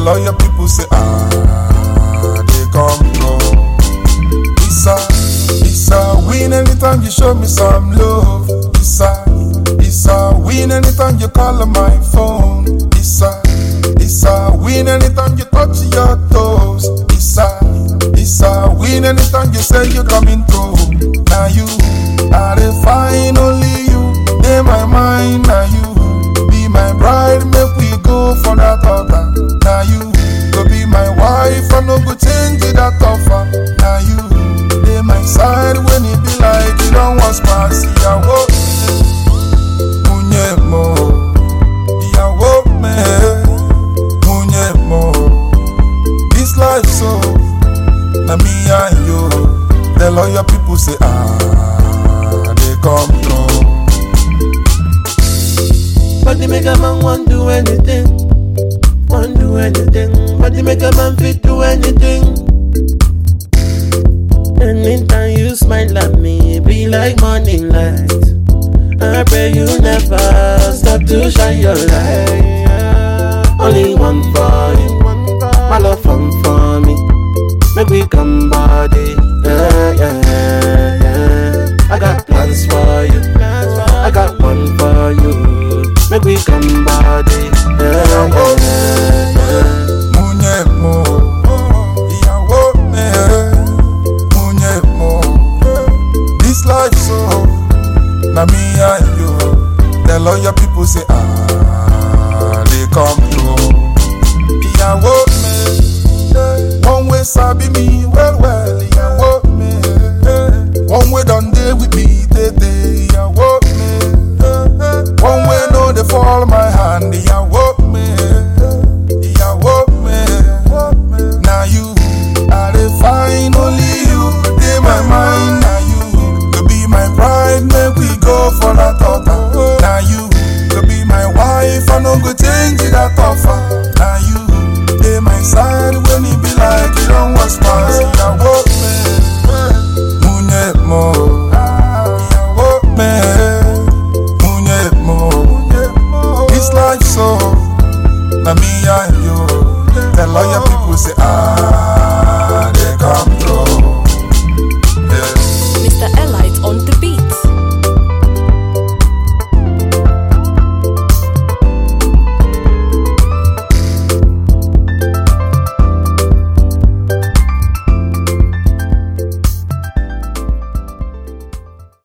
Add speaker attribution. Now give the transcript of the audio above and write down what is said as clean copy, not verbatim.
Speaker 1: lawyer people say they come through. It's a win anytime you show me some love. It's a win anytime you call on my phone. It's a win anytime you touch your toes. It's a win anytime you say you're coming through. Now you are the fine, only you. In my mind, now you be my bride. Make we go for that altar. Now you go be my wife. I no go change that offer. Now you dey my side when it be like you don't want spicy. Ìyàwó munye mo, ìyàwó me munye mo. This life so na me and you. The lawyer people say they come through.
Speaker 2: But they make a man want do anything, but they make a man fit do anything. Anytime you smile at me, be like morning light. I pray you never stop to shine your light. Only one for you, my love for me. Make we come body, yeah. I got plans for you, I got one for you. Make we come body, yeah.
Speaker 1: Munye mo, ìyàwó me munye mo. This life so na me and you. The lawyer people say they come through. Ìyàwó me, one way sabi me well. Ìyàwó me, one way done dey with me tete. Ìyàwó me, one way no dey fall my hand. Ìyàwó me, ìyàwó me. Now you are the fine, only you. Dey my mind, now you go be my bride. Make we go for that altar. Now you go be my wife. I no go change that offer. Now you dey my side when it be like you don't want spice. Ìyàwó me munye mo, ìyàwó me munye mo. This life so na me and you. The lawyer people say